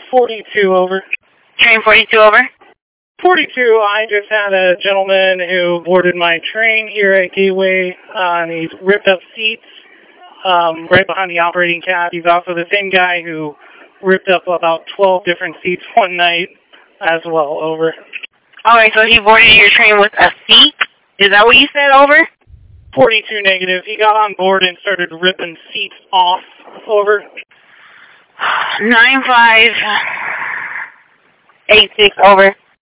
42, over. Train 42, over. 42, I just had a gentleman who boarded my train here at Gateway, and he's ripped up seats right behind the operating cab. He's also the same guy who ripped up about 12 different seats one night as well, over. Alright, so he boarded your train with a seat? Is that what you said, over? 42, negative. He got on board and started ripping seats off, over. 9586, over.